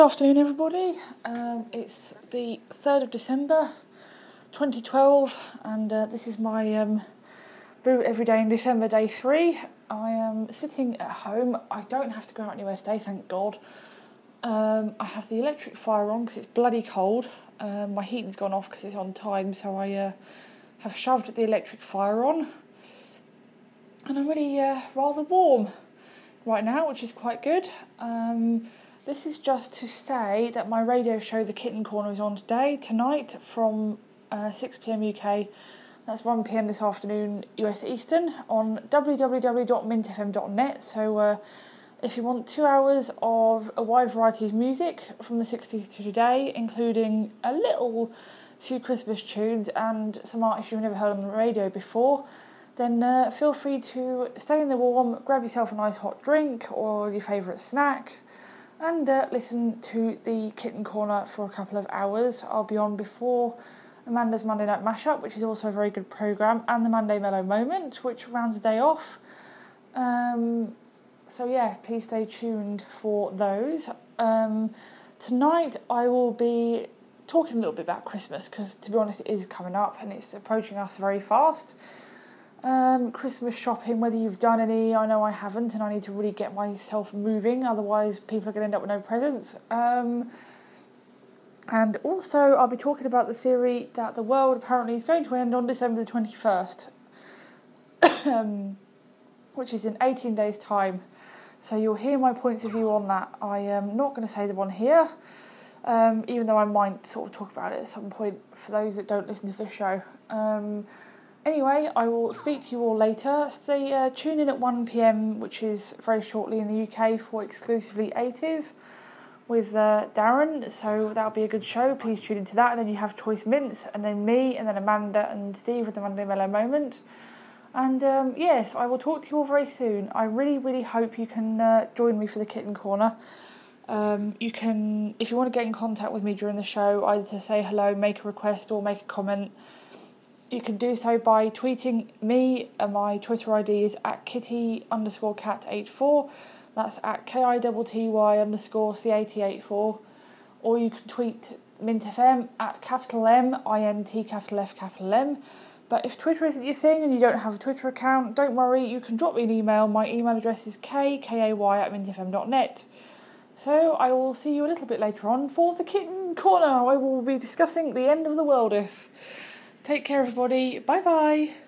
Good afternoon, everybody. It's the 3rd of December 2012, and this is my Brew Every Day in December day 3. I am sitting at home. I don't have to go out anywhere today, thank God. I have the electric fire on because it's bloody cold. My heating's gone off because it's on time, so I have shoved the electric fire on. And I'm really rather warm right now, which is quite good. This is just to say that my radio show, The Kitten Corner, is on tonight from 6pm UK. That's 1pm this afternoon US Eastern on www.mintfm.net. So if you want 2 hours of a wide variety of music from the 60s to today, including a little few Christmas tunes and some artists you've never heard on the radio before, then feel free to stay in the warm, grab yourself a nice hot drink or your favourite snack, and listen to the Kitten Corner for a couple of hours. I'll be on before Amanda's Monday Night Mashup, which is also a very good programme, and the Monday Mellow Moment, which rounds the day off. So yeah, please stay tuned for those. Tonight I will be talking a little bit about Christmas, because to be honest it is coming up and it's approaching us very fast. Christmas shopping, whether you've done any, I know I haven't, and I need to really get myself moving, otherwise people are going to end up with no presents. And also I'll be talking about the theory that the world apparently is going to end on December the 21st, which is in 18 days time. So you'll hear my points of view on that. I am not going to say the one here, even though I might sort of talk about it at some point for those that don't listen to this show. Anyway, I will speak to you all later. Stay tune in at 1pm, which is very shortly in the UK, for exclusively 80s with Darren. So that'll be a good show. Please tune into that. And then you have Choice Mints, and then me, and then Amanda and Steve with the Monday Mellow Moment. And yes, I will talk to you all very soon. I really, really hope you can join me for the Kitten Corner. You can, if you want to get in contact with me during the show, either to say hello, make a request, or make a comment, you can do so by tweeting me. My Twitter ID is at kitty_cat84. That's at KITTY_CAT84. Or you can tweet Mint FM at capital M, INT capital F capital M. But if Twitter isn't your thing and you don't have a Twitter account, don't worry, you can drop me an email. My email address is kkay@mintfm.net. So I will see you a little bit later on for the Kitten Corner. I will be discussing the end of the world if. Take care, everybody. Bye-bye.